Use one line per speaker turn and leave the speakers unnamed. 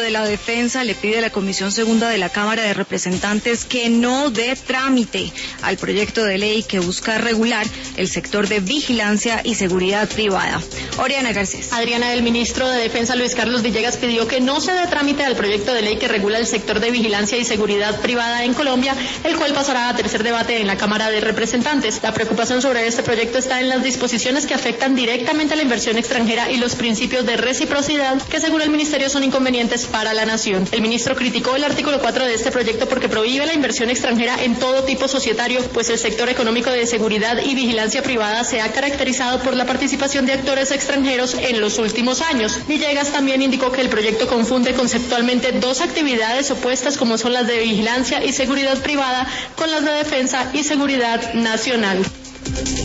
de la Defensa le pide a la Comisión Segunda de la Cámara de Representantes que no dé trámite al proyecto de ley que busca regular el sector de vigilancia y seguridad privada. Oriana Garcés.
Adriana, el ministro de Defensa Luis Carlos Villegas pidió que no se dé trámite al proyecto de ley que regula el sector de vigilancia y seguridad privada en Colombia, el cual pasará a tercer debate en la Cámara de Representantes. La preocupación sobre este proyecto está en las disposiciones que afectan directamente a la inversión extranjera y los principios de reciprocidad que según el ministerio son inconvenientes para la nación. El ministro criticó el artículo 4 de este proyecto porque prohíbe la inversión extranjera en todo tipo societario, pues el sector económico de seguridad y vigilancia privada se ha caracterizado por la participación de actores extranjeros en los últimos años. Villegas también indicó que el proyecto confunde conceptualmente dos actividades opuestas como son las de vigilancia y seguridad privada con las de defensa y seguridad nacional.